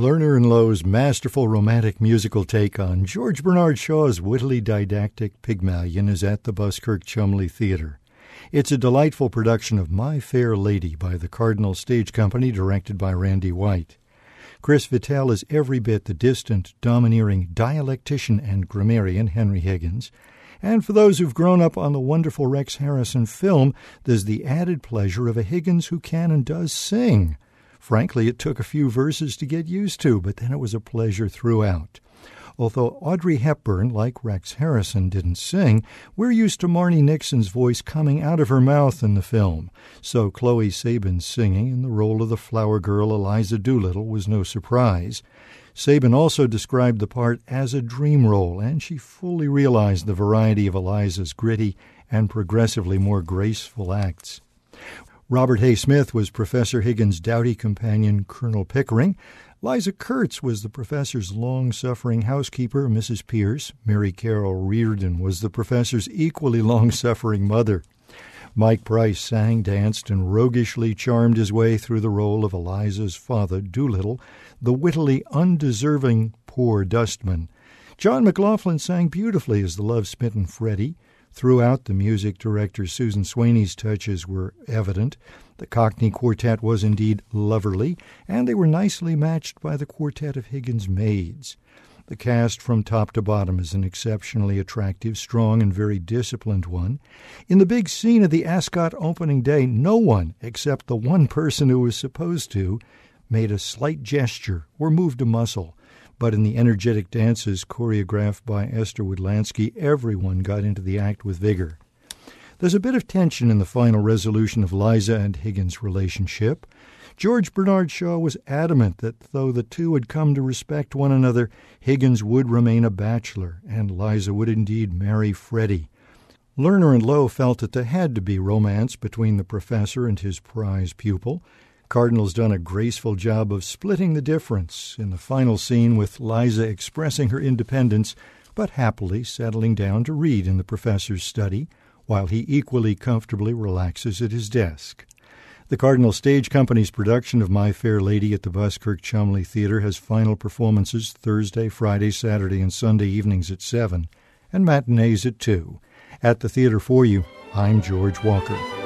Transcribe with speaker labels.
Speaker 1: Lerner and Lowe's masterful romantic musical take on George Bernard Shaw's wittily didactic Pygmalion is at the Buskirk Chumley Theatre. It's a delightful production of My Fair Lady by the Cardinal Stage Company, directed by Randy White. Chris Vitale is every bit the distant, domineering dialectician and grammarian Henry Higgins. And for those who've grown up on the wonderful Rex Harrison film, there's the added pleasure of a Higgins who can and does sing. Frankly, it took a few verses to get used to, but then it was a pleasure throughout. Although Audrey Hepburn, like Rex Harrison, didn't sing, we're used to Marni Nixon's voice coming out of her mouth in the film, so Chloe Sabin's singing in the role of the flower girl Eliza Doolittle was no surprise. Sabin also described the part as a dream role, and she fully realized the variety of Eliza's gritty and progressively more graceful acts. Robert Hay Smith was Professor Higgins' doughty companion, Colonel Pickering. Liza Kurtz was the professor's long-suffering housekeeper, Mrs. Pierce. Mary Carol Reardon was the professor's equally long-suffering mother. Mike Price sang, danced, and roguishly charmed his way through the role of Eliza's father, Doolittle, the wittily undeserving poor dustman. John McLaughlin sang beautifully as the love-smitten Freddie. Throughout, the music director Susan Swaney's touches were evident. The Cockney Quartet was indeed loverly, and they were nicely matched by the quartet of Higgins' maids. The cast from top to bottom is an exceptionally attractive, strong, and very disciplined one. In the big scene of the Ascot opening day, no one, except the one person who was supposed to, made a slight gesture or moved a muscle. But in the energetic dances choreographed by Esther Woodlansky, everyone got into the act with vigor. There's a bit of tension in the final resolution of Liza and Higgins' relationship. George Bernard Shaw was adamant that though the two had come to respect one another, Higgins would remain a bachelor, and Liza would indeed marry Freddie. Lerner and Lowe felt that there had to be romance between the professor and his prize pupil. Cardinal's done a graceful job of splitting the difference in the final scene, with Liza expressing her independence, but happily settling down to read in the professor's study, while he equally comfortably relaxes at his desk. The Cardinal Stage Company's production of My Fair Lady at the Buskirk Chumley Theatre has final performances Thursday, Friday, Saturday, and Sunday evenings at 7, and matinees at 2. At the theatre for you, I'm George Walker.